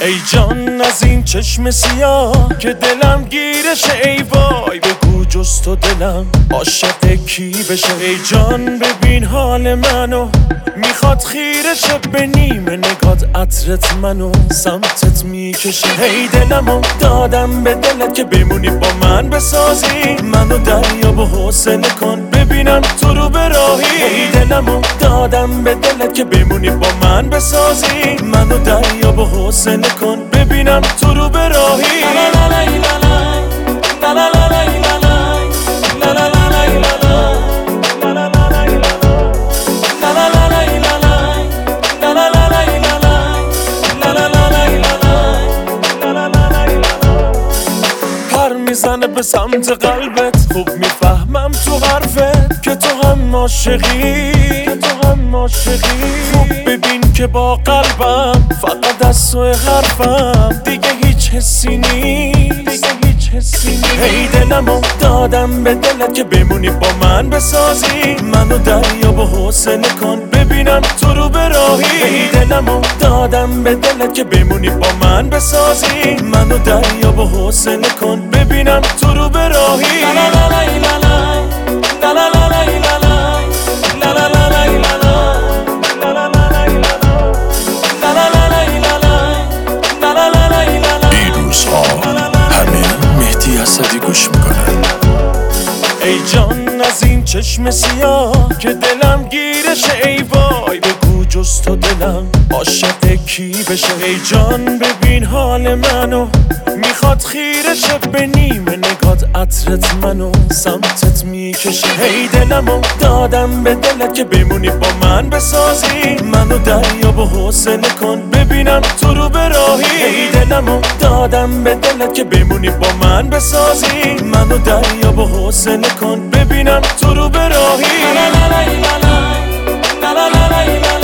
ای جان از این چشم سیاه که دلم گیرشه، ای وای بگو جز تو دلم عاشق کی بشه. ای جان ببین حال منو، میخواد خیرشه، به نیمه نگات عطرت منو سمتت میکشه. ای دلمو دادم به دلت که بمونی با من بسازی، منو دریا به حوصله کن ببینم تو رو به راهی. ای دلمو دادم به دلت که بمونی با من بسازی، منو دریا به حوصله کن ببینم تو رو به راهی. میزنه به سمت قلبت، خوب میفهمم تو حرفت که تو هم عاشقی، خوب ببین که با قلبم فقط از تو حرفم، دیگه هیچ حسی نیست. ای دلمو دادم به دلت که بمونی با من بسازی، منو دریا به حوصله کن ببینم تو رو به راهی. ای دلمو دادم به دلت که بمونی با من بسازی، منو دریا به حوصله کن ببینم تو رو به راهی. گوش میکنن. ای جان از این چشم سیاه که دلم گیرشه، ای وای بگو جز تو دلم عاشق کی بشه. ای جان ببین حال منو، میخواد خیرشه، به نیمه نگات عطرت منو سمتت میکشه. ای دلمو دادم به دلت که بمونی با من بسازی، منو دریا به حوصله کن ببینم تو رو به راهی. ای دلمو دادم به دلت که بمونی با من بسازی، منو دریا به حوصله کن ببینم تو رو به راهی.